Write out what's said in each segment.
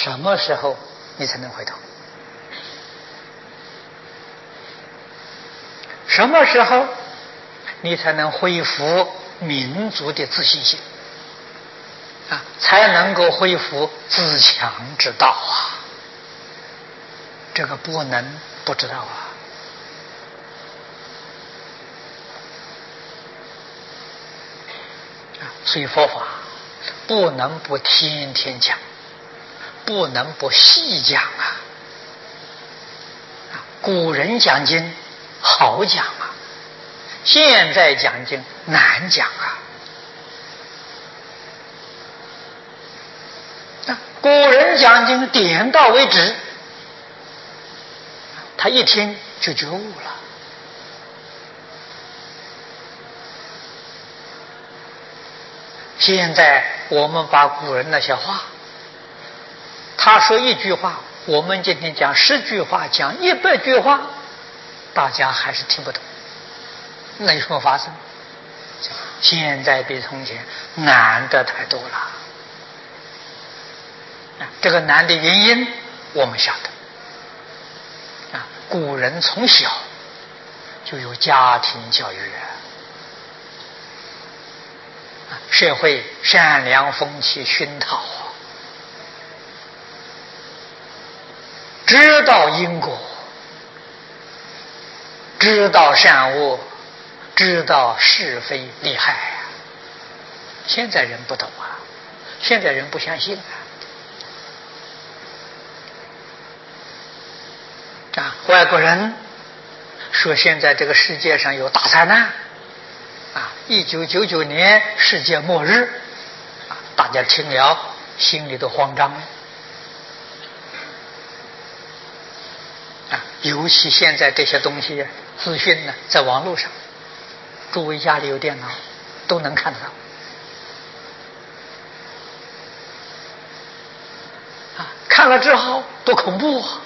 什么时候你才能回头？什么时候你才能恢复民族的自信心啊？才能够恢复自强之道啊！这个不能不知道啊！所以佛法不能不天天讲，不能不细讲啊！古人讲经好讲啊，现在讲经难讲啊！古人讲经点到为止，他一听就觉悟了。现在我们把古人那些话，他说一句话，我们今天讲10句话，讲100句话，大家还是听不懂。那有什么发生？现在比从前难得太多了。这个难的原因我们晓得。古人从小就有家庭教育，社会善良风气熏陶，知道因果，知道善恶，知道是非利害啊！现在人不懂啊，现在人不相信啊！外国人说现在这个世界上有大灾难1999年世界末日大家听了心里都慌张尤其现在这些东西资讯呢，在网络上，诸位家里有电脑都能看得到看了之后多恐怖啊！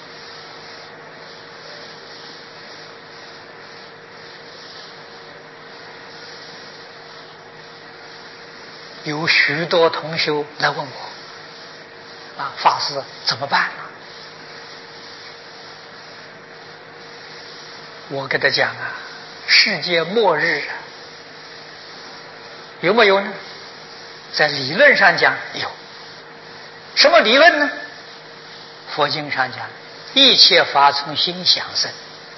有许多同修来问我法师怎么办呢？我跟他讲世界末日有没有呢？在理论上讲有。什么理论呢？佛经上讲一切法从心想生，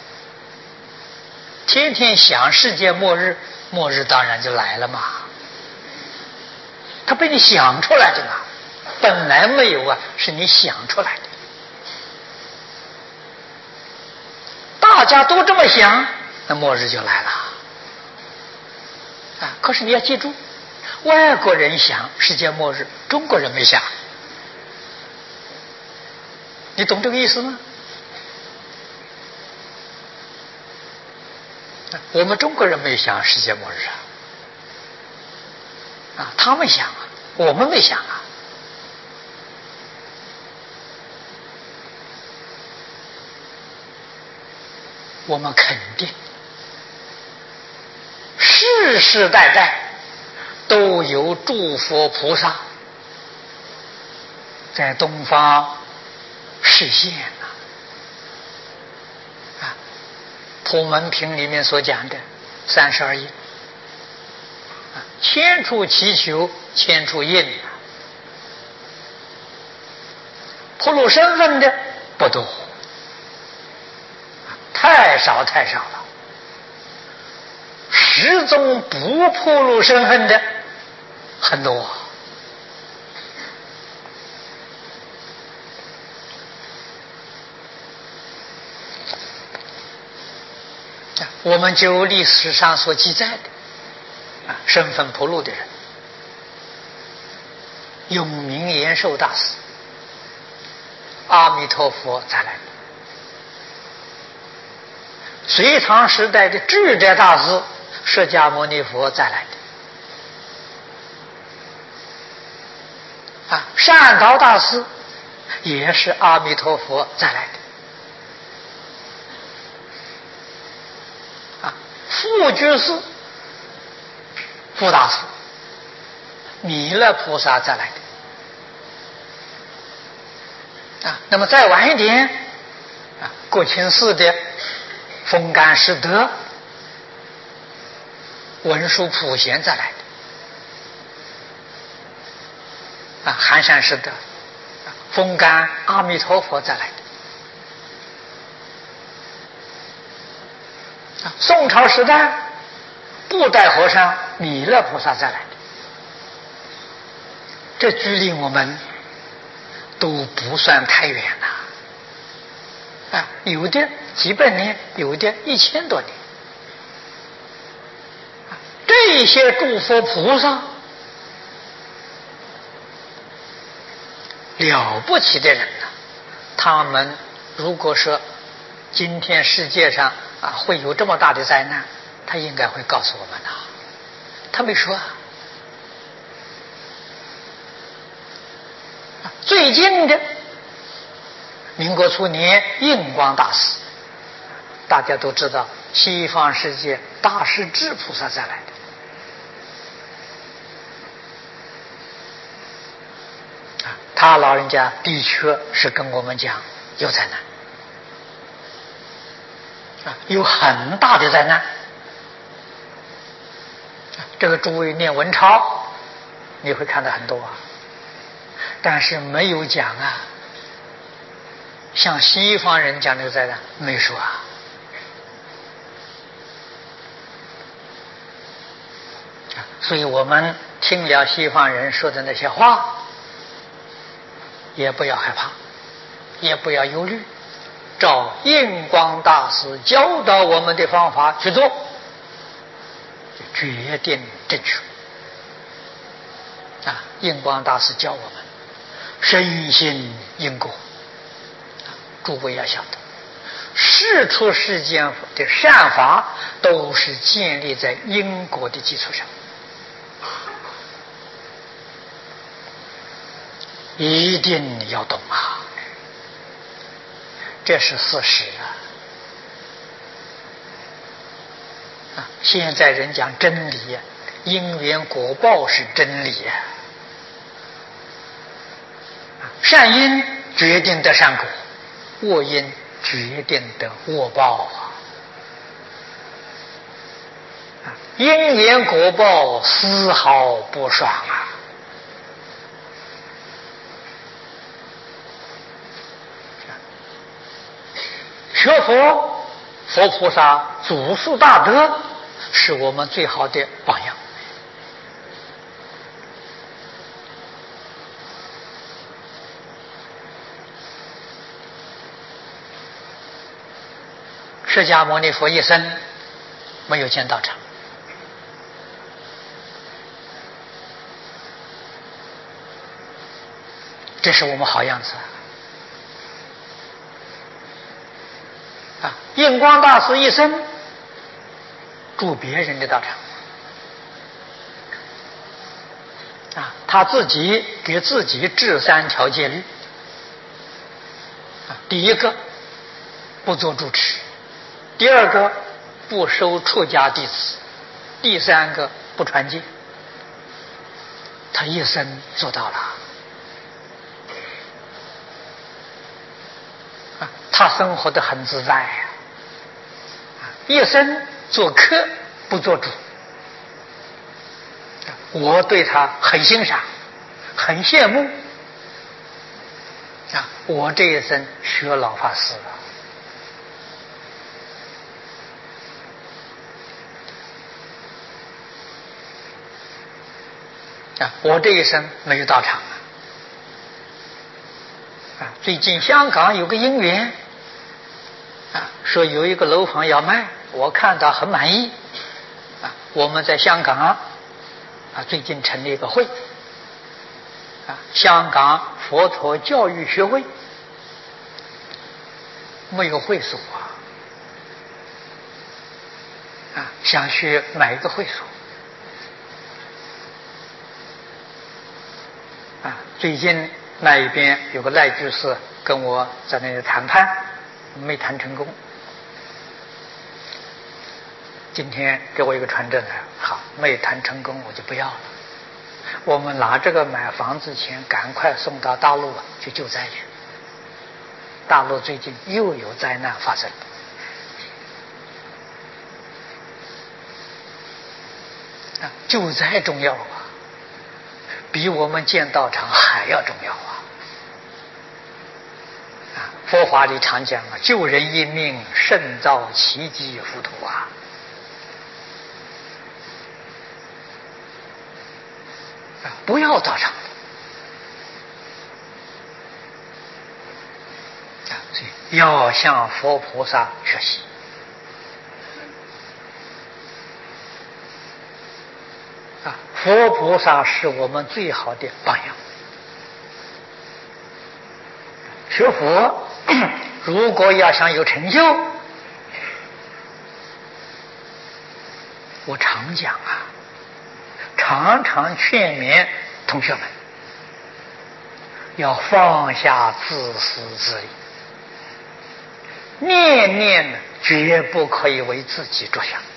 天天想世界末日，末日当然就来了嘛。它被你想出来的嘛，本来没有是你想出来的。大家都这么想，那末日就来了可是你要记住，外国人想世界末日，中国人没想，你懂这个意思吗？我们中国人没想世界末日他们想我们没想我们肯定世世代代都有诸佛菩萨在东方示现普门品里面所讲的32应千处祈求千处应铺路身份的不多，太少太少了。始终不铺路身份的很多我们就历史上所记载的身份铺路的人，永明延寿大师，阿弥陀佛再来的，隋唐时代的智者大师释迦牟尼佛再来的善导大师也是阿弥陀佛再来的富居士富大师弥勒菩萨再来的那么再晚一点，国清寺的风干师德、文殊普贤再来的，寒山师德、风干阿弥陀佛再来的，宋朝时代布袋和尚弥勒菩萨再来的，这距离我们都不算太远了，有的几百年，有的1000多年。这些诸佛菩萨了不起的人呐，他们如果说今天世界上会有这么大的灾难，他应该会告诉我们的，他没说。最近的民国初年，印光大师，大家都知道，西方世界大势至菩萨再来的。他老人家的确是跟我们讲有灾难，有很大的灾难。这个诸位念文钞，你会看到很多但是没有讲像西方人讲这个灾难没说所以我们听了西方人说的那些话，也不要害怕，也不要忧虑，照印光大师教导我们的方法去做，决定正确。印光大师教我们深信因果，诸位要晓得，世出世间的善法都是建立在因果的基础上，一定要懂这是事实现在人讲真理因缘果报是真理善因决定得善果，恶因决定得恶报因缘果报丝毫不爽学佛，佛菩萨祖述大德是我们最好的榜样。释迦牟尼佛一生没有建道场，这是我们好样子印光大师一生住别人的道场他自己给自己制3条戒律第一个不做住持，第二个不收出家弟子，第三个不传戒，他一生做到了他生活得很自在一生做客不做主，我对他很欣赏，很羡慕我这一生学老法师我这一生没有到场最近香港有个因缘说有一个楼房要卖，我看到很满意我们在香港最近成立一个会香港佛陀教育学会，没有会所想去买一个会所最近那一边有个赖居士跟我在那里谈判，没谈成功，今天给我一个传真好，没谈成功我就不要了，我们拿这个买房子钱赶快送到大陆去救灾去大陆最近又有灾难发生，救灾重要啊，比我们建道场还要重要啊！佛法里常讲啊，救人一命胜造奇迹浮屠啊！不要道场所以要向佛菩萨学习。佛菩萨是我们最好的榜样。学佛如果要想有成就，我常讲啊，常常劝勉同学们要放下自私自利，念念绝不可以为自己着想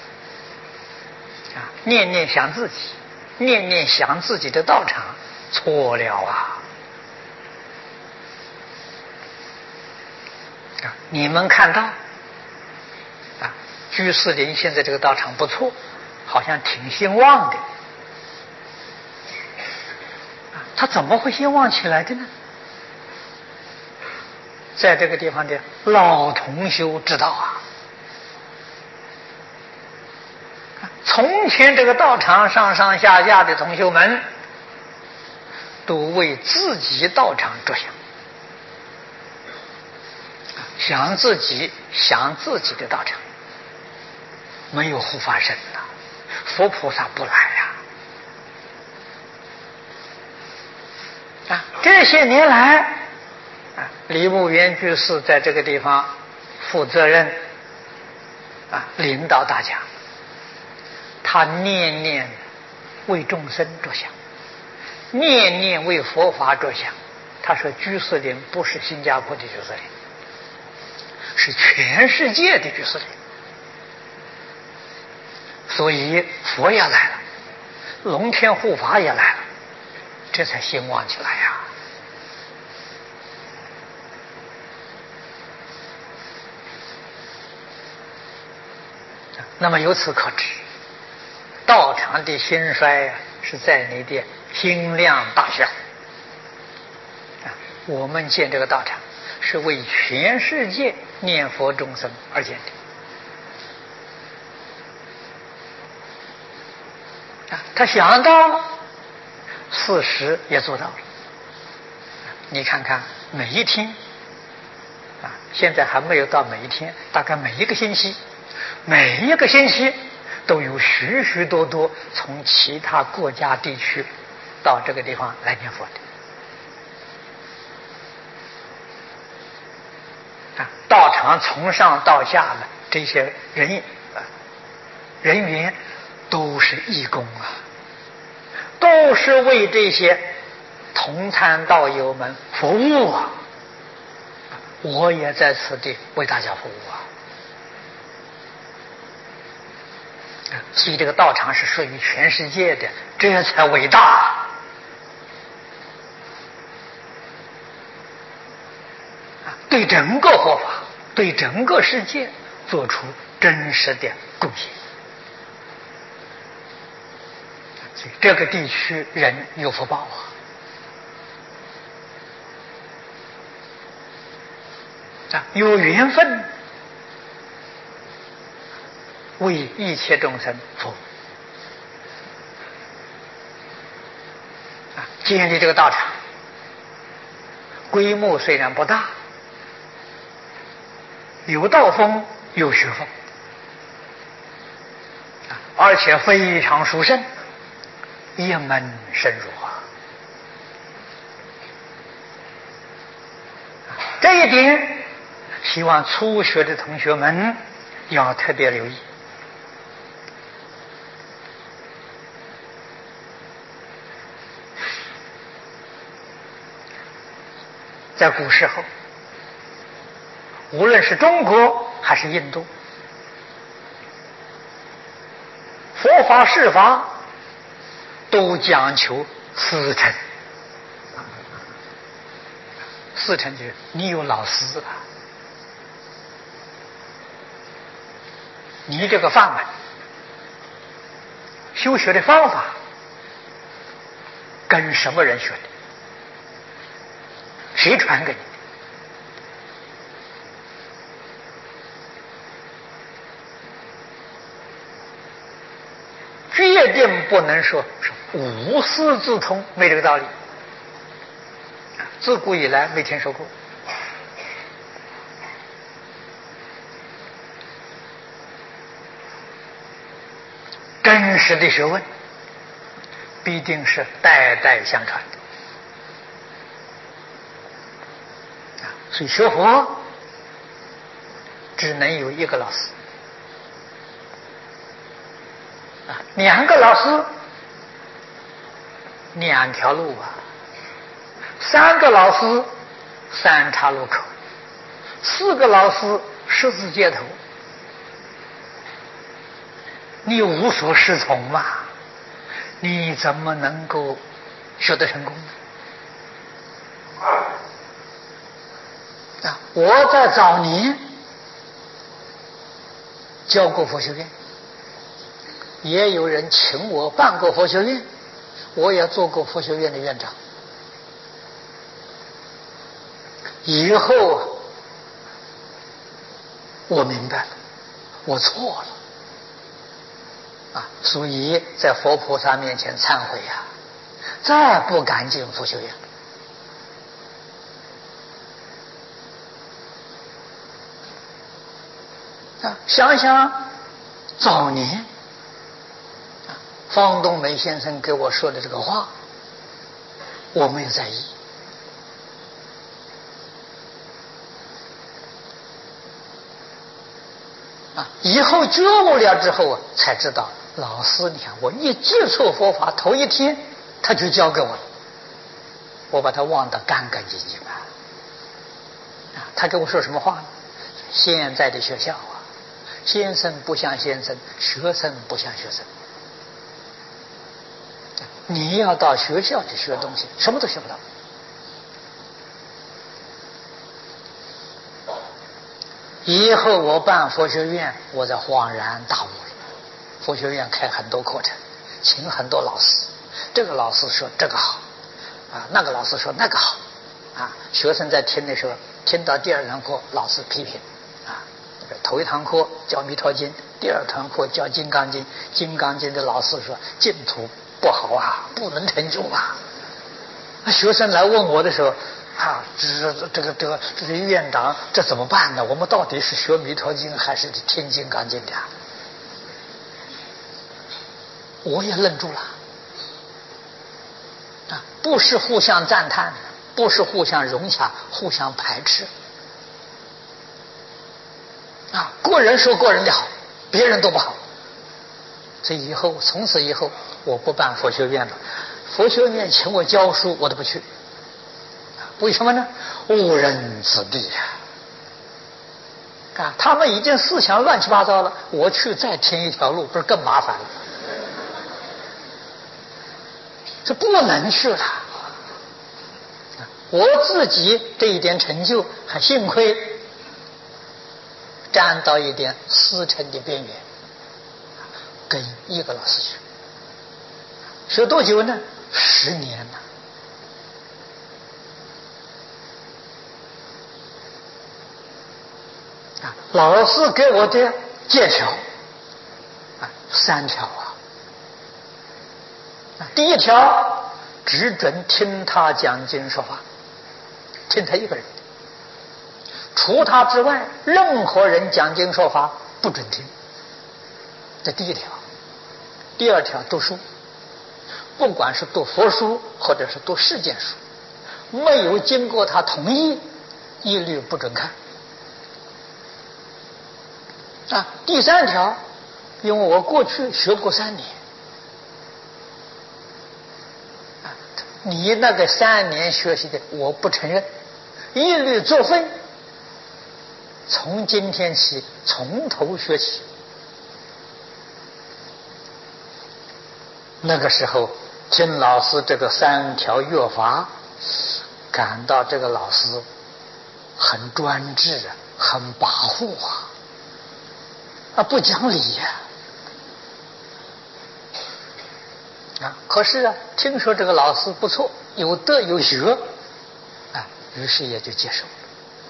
念念想自己，念念想自己的道场，错了啊！你们看到居士林现在这个道场不错，好像挺兴旺的，他怎么会兴旺起来的呢？在这个地方的老同修知道啊，从前这个道场上上下下的同修们都为自己道场着想，想自己的道场，没有护法神呐，佛菩萨不来呀！这些年来，李牧原居士在这个地方负责任领导大家，他念念为众生着想，念念为佛法着想。他说居士林不是新加坡的居士林，是全世界的居士林，所以佛也来了，龙天护法也来了，这才兴旺起来呀！那么由此可知，道场的兴衰是在你的心量大小。我们建这个道场是为全世界念佛众生而建的。他想到，事实也做到了。你看看每一天，现在还没有到每一天，大概每一个星期都有许许多多从其他国家地区到这个地方来念佛的。道场从上到下的这些人员都是义工都是为这些同参道友们服务我也在此地为大家服务所以这个道场是属于全世界的，这才伟大对整个佛法，对整个世界做出真实的贡献。所以这个地区人有福报有缘分为一切众生服务建立这个道场，规模虽然不大，有道风有学风而且非常殊胜，一门深入这一点希望初学的同学们要特别留意。在古时候，无论是中国还是印度，佛法释法都讲求师承， 四成就是你有老师了，你这个范本修学的方法跟什么人学的？谁传给你的？决定不能说是无师自通，没这个道理。自古以来没听说过。真实的学问必定是代代相传的，所以学佛只能有一个老师，两个老师两条路啊，三个老师三岔路口，四个老师十字街头，你无所适从嘛，你怎么能够学得成功呢？我在早年教过佛学院，也有人请我办过佛学院，我也做过佛学院的院长。以后啊，我明白了，我错了所以在佛菩萨面前忏悔呀，再不敢进佛学院。想想早年方东梅先生给我说的这个话，我没有在意。以后觉悟了之后才知道，老师，你看我一接触佛法，头一天他就教给我了，我把他忘得干干净净他跟我说什么话呢？现在的学校先生不像先生，学生不像学生。你要到学校去学东西，什么都学不到。以后我办佛学院，我才恍然大悟了。佛学院开很多课程，请很多老师，这个老师说这个好那个老师说那个好学生在听的时候，听到第二堂课老师批评头一堂课教弥陀经，第二堂课教金刚经，金刚经的老师说净土不好不能成就学生来问我的时候这个院长，这怎么办呢？我们到底是学弥陀经还是听金刚经的我也愣住了不是互相赞叹，不是互相融洽，互相排斥个人说个人的好，别人都不好。所以从此以后我不办佛学院了，佛学院请我教书我都不去。为什么呢？误人子弟他们已经思想乱七八糟了，我去再添一条路，不是更麻烦了？这不能去了。我自己这一点成就还幸亏沾到一点师承的边缘，跟一个老师学多久呢？10年了。老师给我的戒条3条第一条，只准听他讲经说法，听他一个人，除他之外任何人讲经说法不准听，这第一条。第二条，读书，不管是读佛书或者是读世间书，没有经过他同意一律不准看第3条，因为我过去学过3年你那个3年学习的我不承认，一律作废，从今天起从头学起。那个时候听老师这个3条约法， 感到这个老师很专制啊，很跋扈啊，不讲理呀可是啊，听说这个老师不错，有德有学于是也就接受了。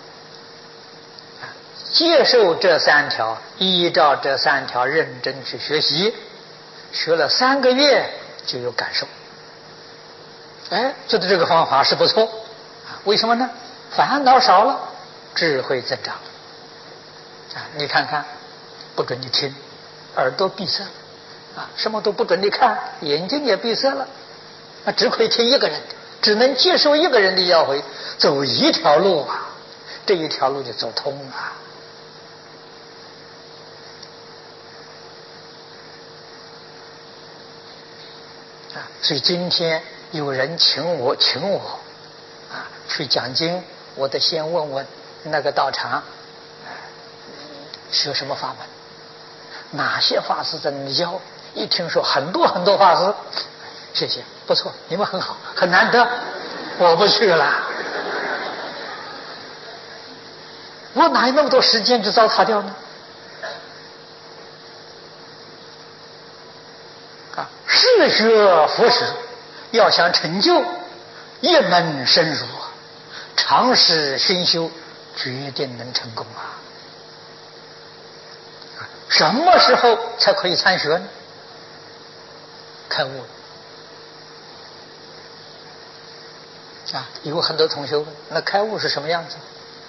接受这3条，依照这3条认真去学习，学了3个月就有感受。觉得这个方法是不错为什么呢？烦恼少了，智慧增长了你看看，不准你听，耳朵闭塞什么都不准你看，眼睛也闭塞了只可以听一个人，只能接受一个人的要诲，走一条路这一条路就走通了所以今天有人请我去讲经，我得先问问那个道场学什么法门，哪些法师在那里教。一听说很多很多法师，谢谢，不错，你们很好，很难得，我不去了。我哪有那么多时间去糟蹋掉呢？是学佛学，要想成就，一门深入长时熏修，决定能成功什么时候才可以参学呢？开悟有很多同学问，那开悟是什么样子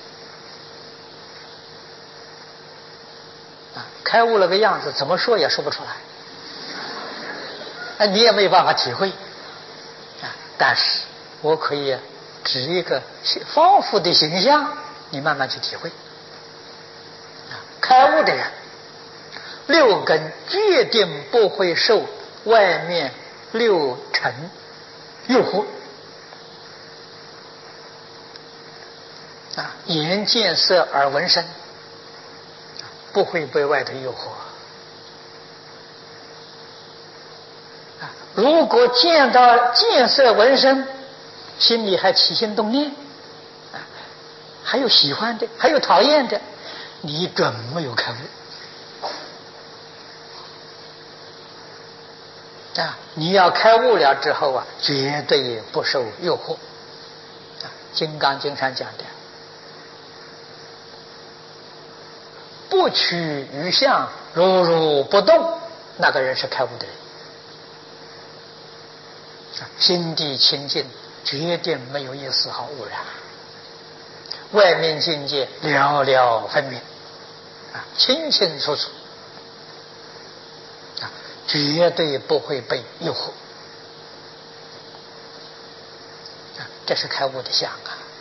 开悟了个样子怎么说也说不出来你也没有办法体会但是我可以指一个丰富的形象，你慢慢去体会开悟的人6根决定不会受外面6尘诱惑眼见色耳闻声不会被外头诱惑如果见到见色闻声，心里还起心动念还有喜欢的，还有讨厌的，你准没有开悟你要开悟了之后绝对不受诱惑金刚经上讲的不取于相，如如不动，那个人是开悟的人心地清净，决定没有一丝毫污染，外面境界了了分明清清楚楚绝对不会被诱惑这是开悟的相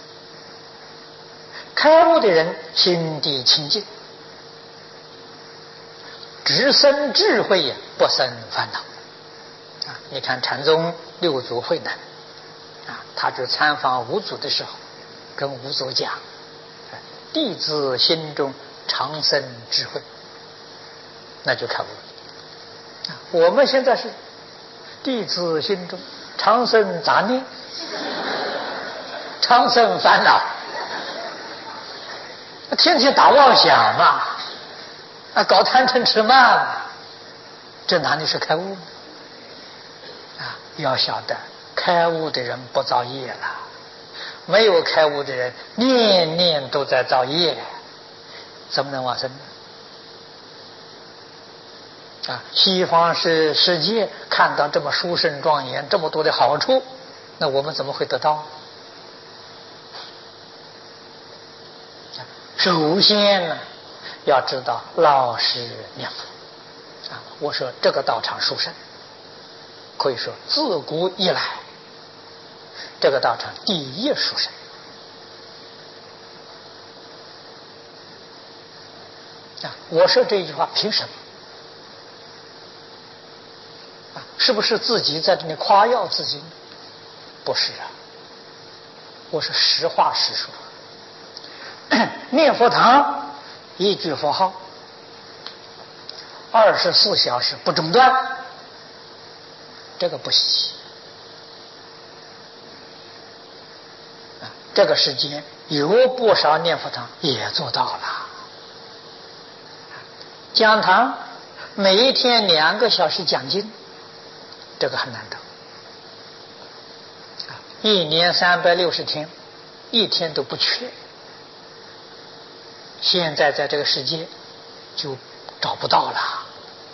开悟的人心地清净，只生智慧不生烦恼你看禅宗6祖慧能他去参访五祖的时候，跟五祖讲弟子心中常生智慧，那就开悟了我们现在是弟子心中常生杂念，常生烦恼，天天打妄想搞贪嗔痴慢这哪里是开悟呢要晓得开悟的人不造业了，没有开悟的人念念都在造业，怎么能往生呢西方世界看到这么殊胜庄严，这么多的好处，那我们怎么会得到首先呢要知道老实念佛我说这个道场殊胜，可以说自古以来这个道场第一殊胜我说这句话凭什么是不是自己在这里夸耀自己？不是我是实话实说念佛堂一句佛号24小时不中断，这个不稀奇这个世间有不少念佛堂也做到了。讲堂每一天2个小时讲经，这个很难得。1年360天，一天都不缺。现在在这个世界就找不到了。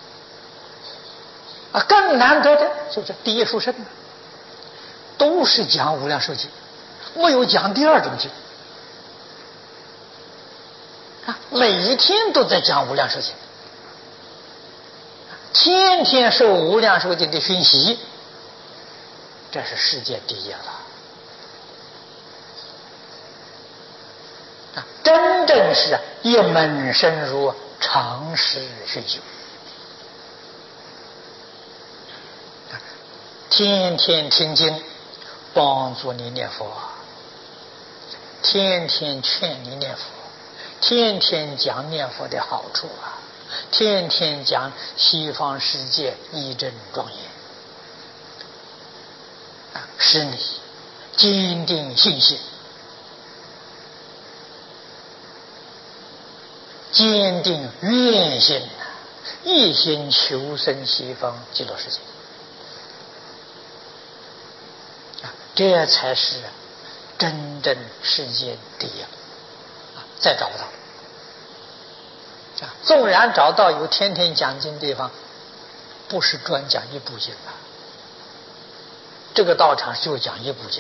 更难得的就是第一书生，都是讲无量寿经，没有讲第二种经。每一天都在讲无量寿经，天天受无量寿经的熏习，这是世界第一了。真正是一门深入，长时熏修。天天听经，帮助你念佛；天天劝你念佛；天天讲念佛的好处啊；天天讲西方世界义正庄严，使你坚定信心，坚定愿心，一心求生西方极乐世界。这才是真正世界第一，再找不到。纵然找到有天天讲经的地方，不是专讲一部经啊，这个道场就讲一部经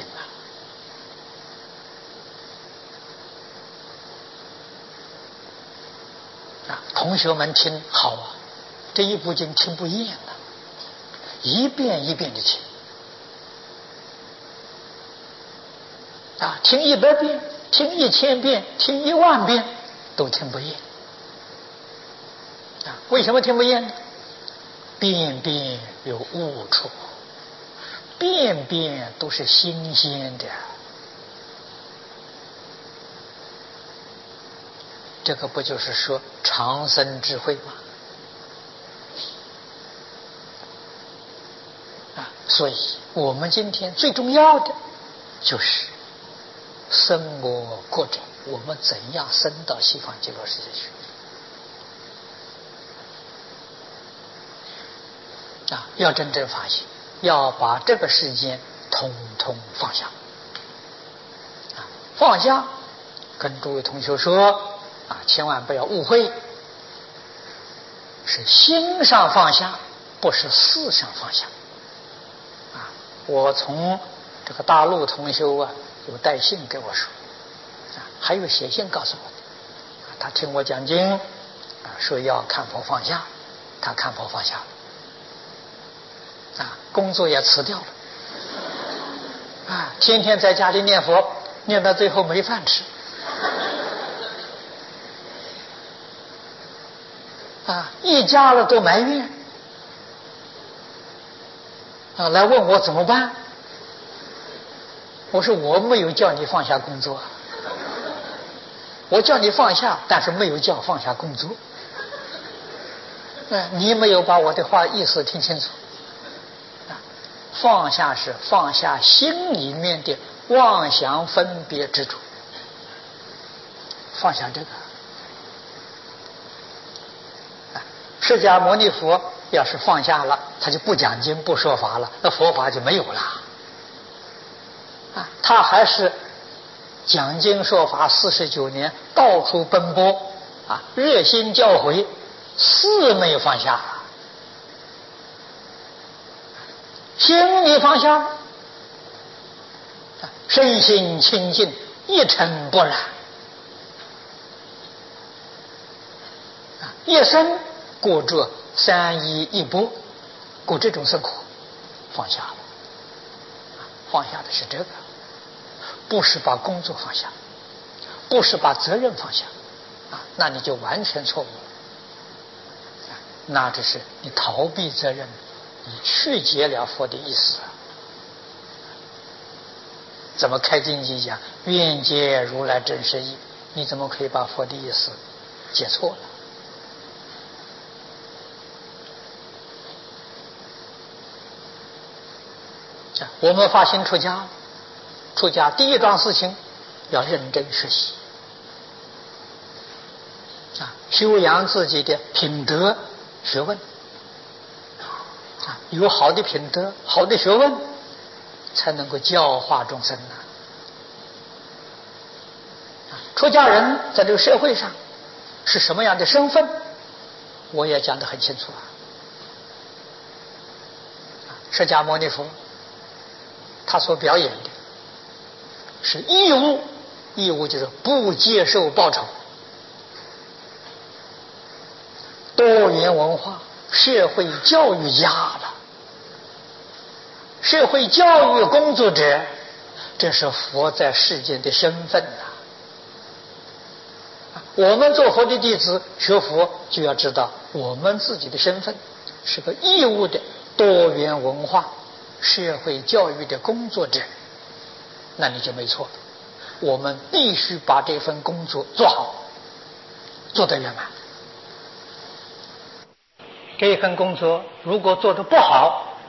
啊。同学们听好啊，这一部经听不厌啊，一遍一遍的听。听100遍，听1000遍，听10000遍，都听不厌。为什么听不厌呢？遍遍有悟处，遍遍都是新鲜的。这个不就是说长生智慧吗？所以我们今天最重要的就是生我国者，我们怎样升到西方极乐世界去？要真正发现，要把这个世间统统放下。放下，跟诸位同学说千万不要误会，是心上放下，不是事上放下。我从这个大陆同学有带信给我说，还有写信告诉我，他听我讲经，说要看破放下，他看破放下了，工作也辞掉了，天天在家里念佛，念到最后没饭吃，一家了都埋怨，来问我怎么办。我说我没有叫你放下工作，我叫你放下，但是没有叫放下工作。你没有把我的话意思听清楚。放下是放下心里面的妄想分别执着，放下这个。释迦牟尼佛要是放下了，他就不讲经不说法了，那佛法就没有了。他还是讲经说法49年，到处奔波，热心教诲，事没有放下，心里放下，身心清净，一尘不染，一生过着3衣1钵，过这种生活，放下了。放下的是这个，不是把工作放下，不是把责任放下，那你就完全错误了。那只是你逃避责任，你曲解了佛的意思。怎么开经集讲愿解如来真实义，你怎么可以把佛的意思解错了？我们发心出家，出家第一桩事情要认真学习修养自己的品德学问有好的品德、好的学问，才能够教化众生出家人在这个社会上是什么样的身份，我也讲得很清楚释迦牟尼佛他所表演的是义务，义务就是不接受报酬。多元文化社会教育家了，社会教育工作者，这是佛在世间的身份我们做佛的弟子学佛，就要知道我们自己的身份是个义务的多元文化社会教育的工作者，那你就没错。我们必须把这份工作做好，做得圆满。这份工作如果做得不好，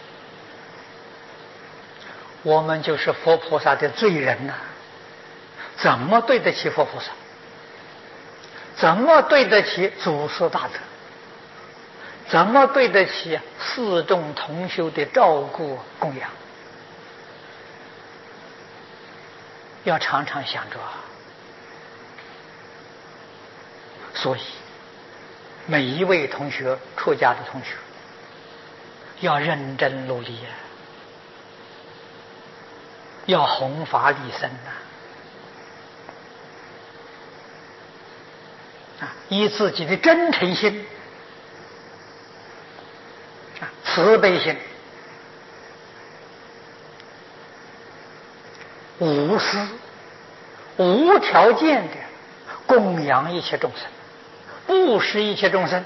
我们就是佛菩萨的罪人怎么对得起佛菩萨？怎么对得起祖师大德？怎么对得起四众同修的照顾供养？要常常想着所以每一位同学，出家的同学要认真努力要弘法利生以自己的真诚心慈悲心无私无条件的供养一切众生，布施一切众生。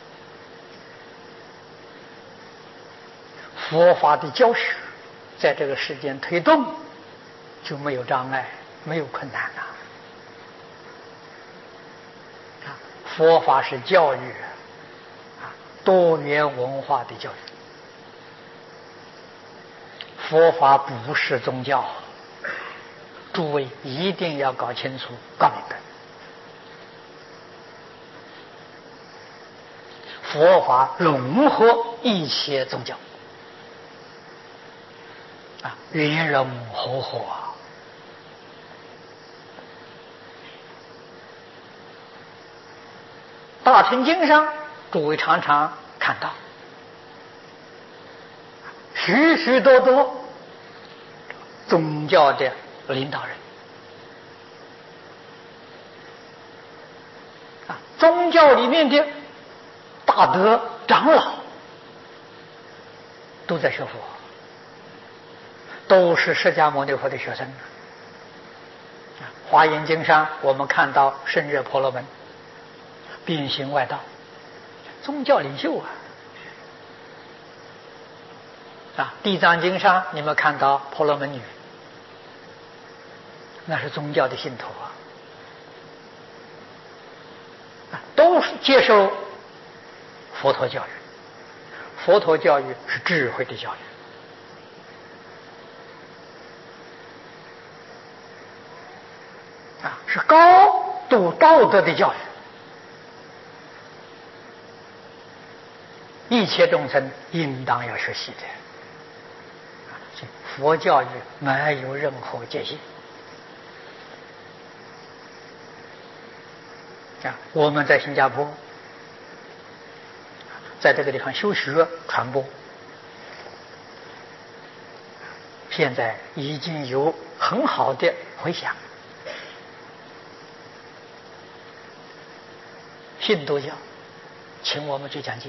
佛法的教学在这个世间推动就没有障碍，没有困难佛法是教育多元文化的教育。佛法不是宗教，诸位一定要搞清楚搞明白。佛法融合一切宗教圆融和合大乘经上诸位常常看到许许多多宗教的领导人宗教里面的大德长老都在学佛，都是释迦牟尼佛的学生华严经上我们看到圣热婆罗门变行外道，宗教领袖地藏经上你们看到婆罗门女，那是宗教的信徒都是接受佛陀教育。佛陀教育是智慧的教育是高度道德的教育。一切众生应当要学习的佛教育没有任何界限我们在新加坡在这个地方修学传播，现在已经有很好的回响。信徒教请我们去讲经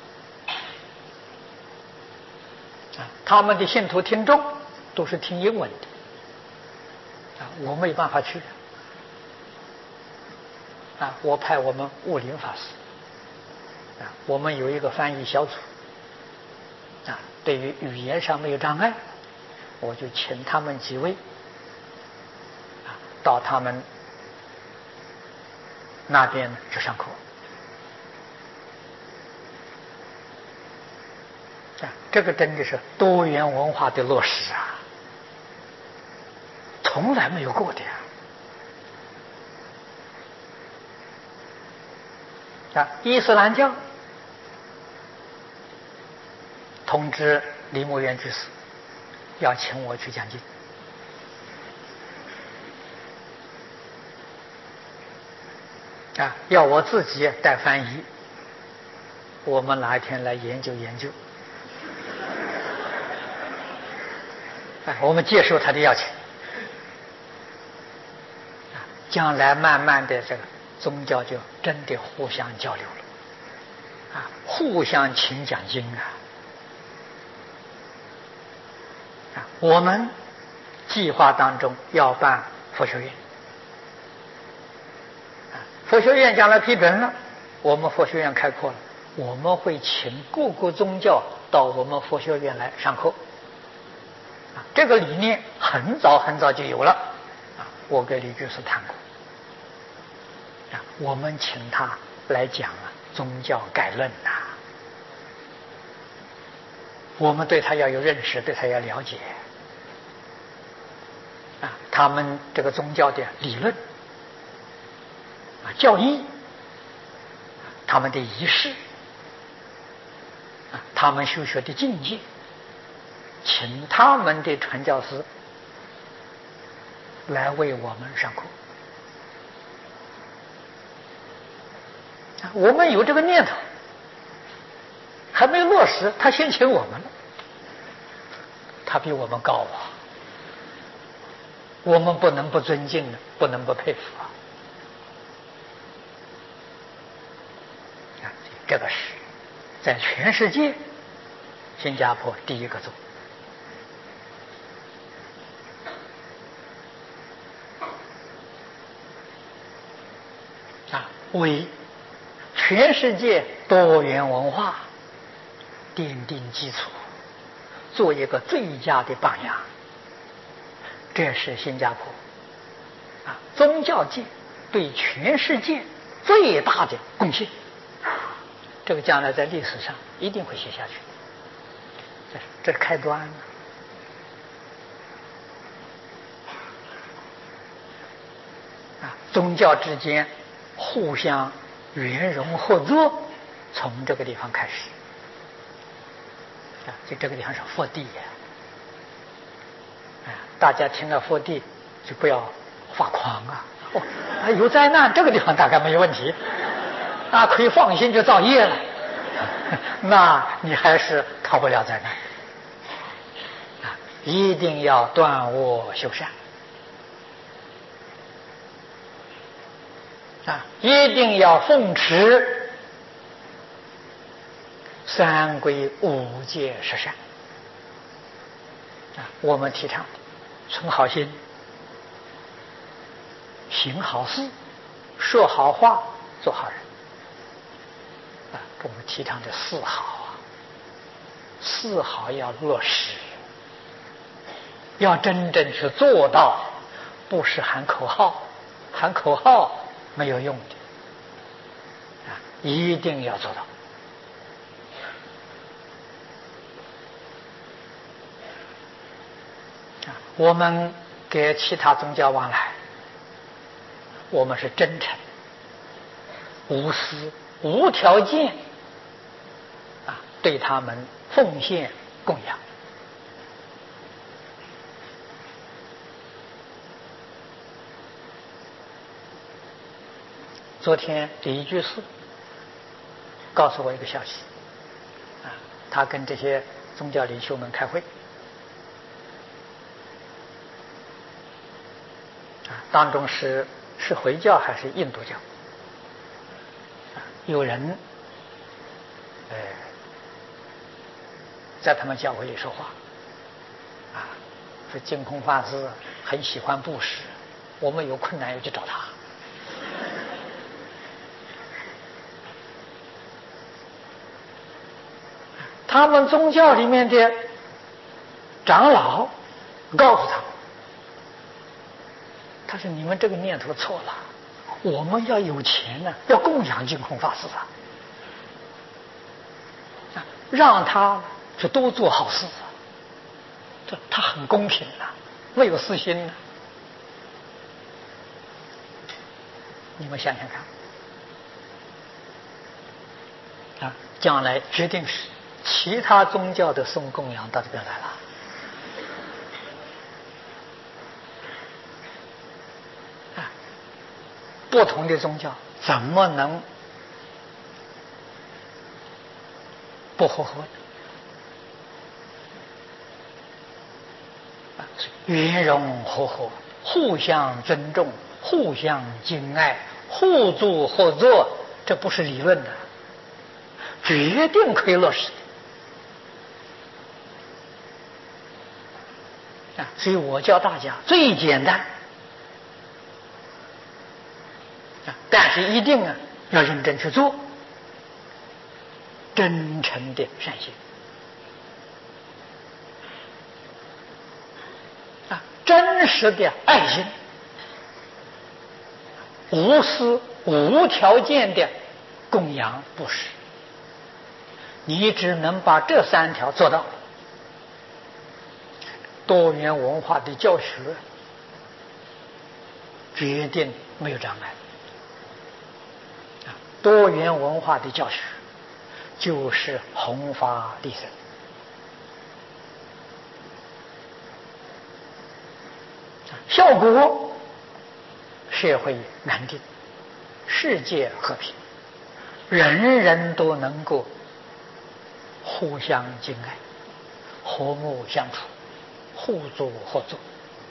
他们的信徒听众都是听英文的我没办法去我派我们悟林法师我们有一个翻译小组对于语言上没有障碍，我就请他们几位到他们那边去上课这个真的是多元文化的落实从来没有过的伊斯兰教通知李牧原居士要请我去讲经。要我自己带翻译，我们哪一天来研究研究。我们接受他的邀请。将来慢慢的这个宗教就真的互相交流了，互相请讲经我们计划当中要办佛学院，佛学院将来批准了，我们佛学院开课了，我们会请各个宗教到我们佛学院来上课。这个理念很早很早就有了，我跟李居士谈过，我们请他来讲宗教概论我们对他要有认识，对他要了解他们这个宗教的理论教义，他们的仪式他们修学的境界，请他们的传教士来为我们上课。我们有这个念头，还没有落实，他先请我们了，他比我们高我们不能不尊敬的，不能不佩服这个是在全世界新加坡第一个做。为全世界多元文化奠定基础，做一个最佳的榜样，这是新加坡宗教界对全世界最大的贡献。这个将来在历史上一定会写下去，这是开端宗教之间互相圆融合作，从这个地方开始就这个地方是佛地大家听了佛地就不要发狂有灾难，这个地方大概没有问题可以放心就造业了那你还是逃不了灾难一定要断恶修善一定要奉持三规五戒十善我们提倡存好心，行好事，说好话，做好人我们提倡的四好四好要落实，要真正去做到，不是喊口号，喊口号没有用的一定要做到我们给其他宗教往来，我们是真诚无私无条件对他们奉献供养。昨天李居士告诉我一个消息他跟这些宗教领袖们开会当中是回教还是印度教有人在他们教会里说话说净空法师很喜欢布施，我们有困难要去找他他们宗教里面的长老告诉他说你们这个念头错了，我们要有钱呢，要供养净空法师让他去多做好事他很公平没有私心你们想想看将来决定是其他宗教的送供养到这边来了。不同的宗教怎么能不和合呢？圆融和合，互相尊重，互相敬爱，互助合作，这不是理论的，决定可以落实的。所以我教大家最简单，但是一定要认真去做，真诚的善行真实的爱心，无私无条件的供养布施，你只能把这3条做到，多元文化的教学决定没有障碍。多元文化的教学就是弘法利生。效果社会安定，世界和平，人人都能够互相敬爱，和睦相处，互助合作，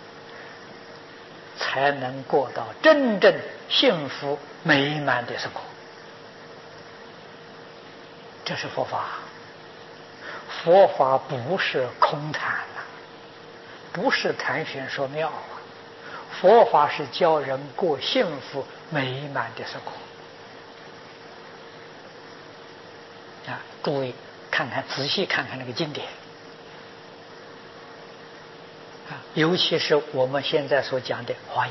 才能过到真正幸福美满的生活。这是佛法，佛法不是空谈不是谈玄说妙佛法是教人过幸福美满的生活诸位看看，仔细看看那个经典尤其是我们现在所讲的《华严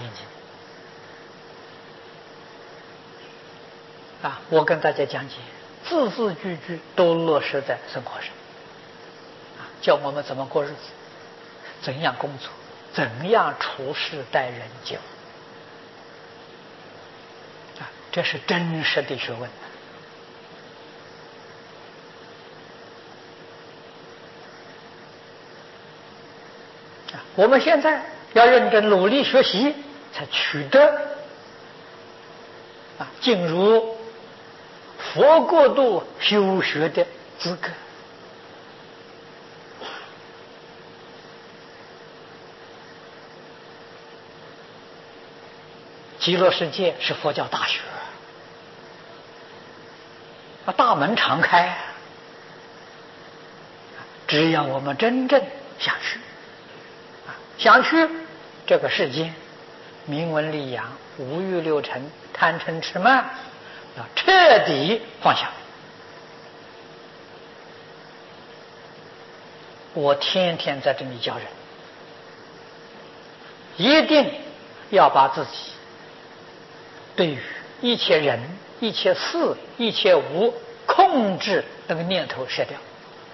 经》我跟大家讲解，字字句句都落实在生活上教我们怎么过日子，怎样工作，怎样处事待人接物这是真实的学问我们现在要认真努力学习，才取得进入佛国度修学的资格。极乐世界是佛教大学大门常开只要我们真正想去想去这个世间名闻利养五欲六尘贪嗔痴慢要彻底放下。我天天在这里教人，一定要把自己对于一切人一切事一切物控制那个念头舍掉。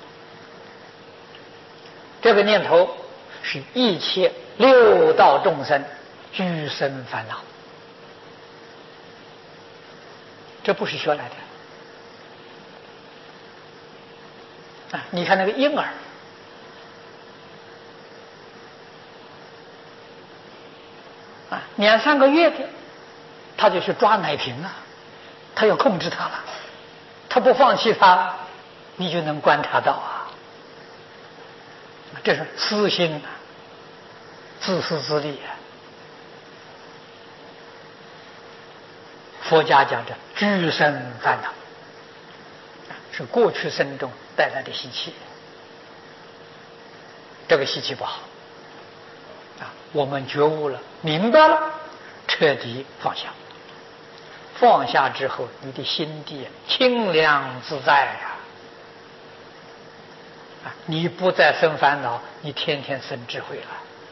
这个念头是一切六道众生俱生烦恼，这不是学来的你看那个婴儿2、3个月的他就去抓奶瓶他要控制他了，他不放弃他，你就能观察到这是私心自私自利佛家讲的俱生烦恼是过去生中带来的习气，这个习气不好我们觉悟了明白了，彻底放下，放下之后你的心地清凉自在你不再生烦恼，你天天生智慧了。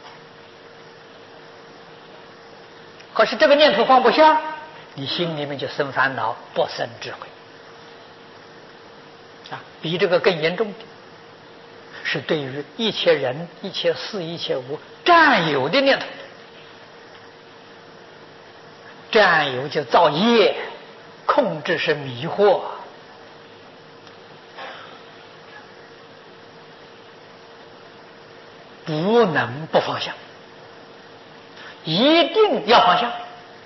可是这个念头放不下，你心里面就生烦恼，不生智慧比这个更严重的是对于一切人一切事一切物占有的念头。占有就造业，控制是迷惑不能不放下，一定要放下。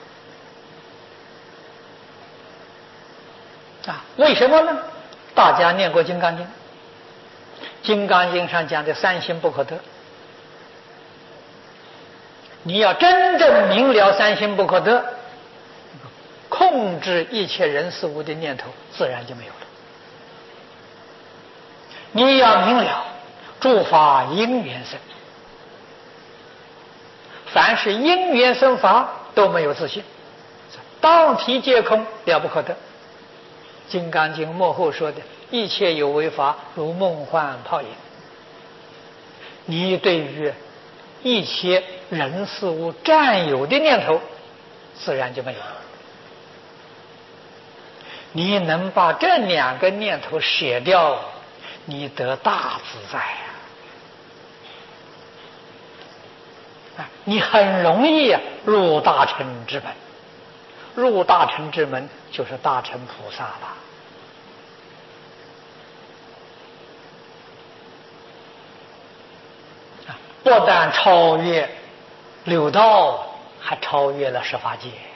为什么呢？大家念过《金刚经》，《金刚经》上讲的三心不可得。你要真正明了三心不可得，控制一切人事物的念头自然就没有了。你要明了诸法因缘生，凡是因缘生法都没有自性，当体皆空，了不可得。《金刚经》末后说的一切有为法如梦幻泡影，你对于一切人事物占有的念头自然就没有了。你能把这两个念头舍掉，你得大自在你很容易入大乘之门。入大乘之门就是大乘菩萨了。不但超越六道，还超越了十法界。